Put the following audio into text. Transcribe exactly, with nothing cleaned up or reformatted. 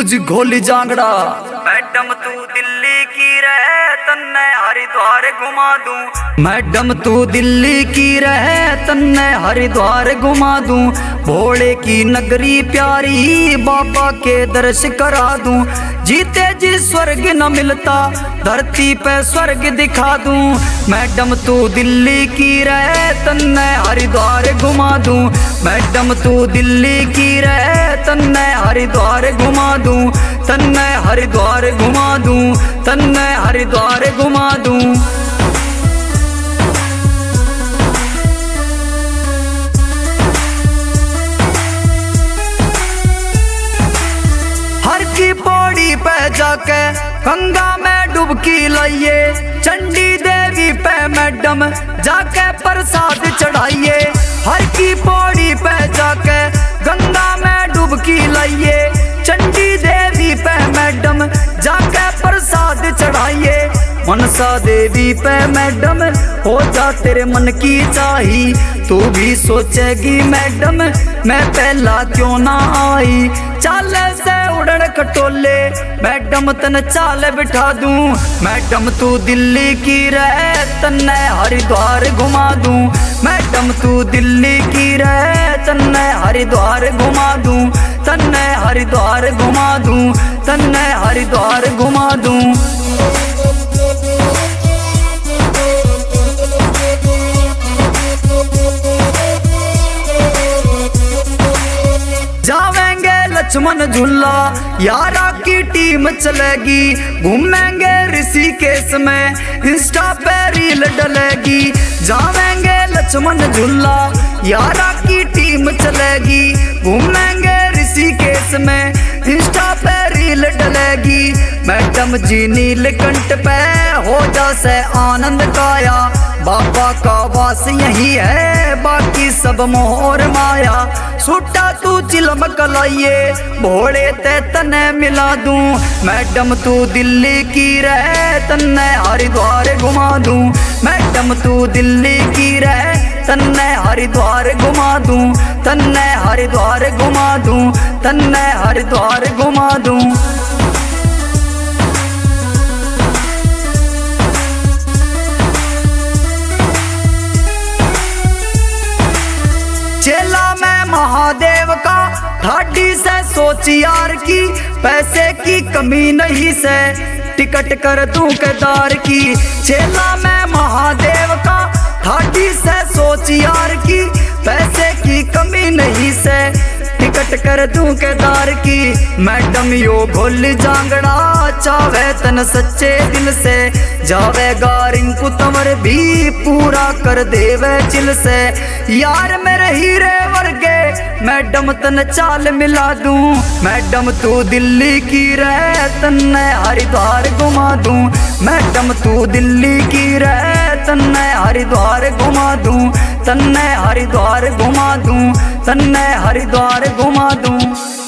News घोली Jangra. Madam तू दिल्ली की रहे तन्ने हरिद्वार घुमा दूं। मैडम तू दिल्ली की रहे तन्ने हरिद्वार घुमा दूं। भोले की नगरी प्यारी बाबा के दर्श करा दूं। जीते जी स्वर्ग न मिलता धरती पे स्वर्ग दिखा दूं। मैडम तू दिल्ली की रहे तन्ने हरिद्वार घुमा दूं। मैडम तू दिल्ली की रहे तन्ने हरिद्वार घुमा दूं। तन्ने हरिद्वार घुमा दूं। तन्ने हरिद्वार घुमा दूं। हर की पौड़ी पे जाके गंगा में डुबकी लाइए। चंडी देवी पे मैडम जाके प्रसाद चढ़ाइए। हर की पौड़ी पे जाके गंगा में डुबकी लाइए। चंडी देवी पे मैडम जाके प्रसाद चढ़ाइए। मनसा देवी पे मैडम हो जा तेरे मन की चाही। तू भी सोचेगी मैडम मैं पहला क्यों ना आई। चाल से उड़न खटोले मैडम तन चाल बिठा दूं। मैडम तू दिल्ली की रहे तन्ने हरिद्वार घुमा दूं। मैडम तू दिल्ली की रहे तन्ने हरिद्वार घुमा दूं। तन्ने हरिद्वार घुमा दूं। तन्ने हरिद्वार घुमा दूं। जावेंगे लक्ष्मण झूला यारा की टीम चलेगी। घूमेंगे ऋषिकेश में इंस्टा पे रील डलेगी। जावेंगे लक्ष्मण झूला यारा की टीम चलेगी। घूमेंगे ऋषिकेश में इंस्टा पे रील डलेगी। मैडम जी नीलकंठ पे हो जा से आनंद काया। बाबा का वास यही है बाकी सब मोहर माया। सुट्टा तू चिलम कलाइए भोले ते तने मिला दूं। मैडम तू दिल्ली की रहे तन्ने हरिद्वार घुमा दूं। मैडम तू दिल्ली की रहे तन्ने हरिद्वार घुमा दूं। तन्ने हरिद्वार घुमा दूं। तन्ने हरिद्वार घुमा दूं। चेला मैं महादेव का ठाडी से सोच यार की। पैसे की कमी नहीं से टिकट कर दूं केदार की। चेला मैं महादेव का ठाडी से सोच यार की। पैसे की कमी नहीं से टिकट कर दूं केदार की। मैडम यो भोल जांगड़ा चावे तन सच्चे दिल से। जावेगा रिंकू तंवर भी पूरा कर देवे चिल से। यार मेरे हीरे वर्गे मैडम तन चाल मिला दूं। मैडम तू दिल्ली की रहे तन्ने हरिद्वार घुमा दूं। मैडम तू दिल्ली की रहे तन्ने हरिद्वार घुमा दूं। तन्ने हरिद्वार घुमा दूं। तन्ने हरिद्वार घुमा दूं।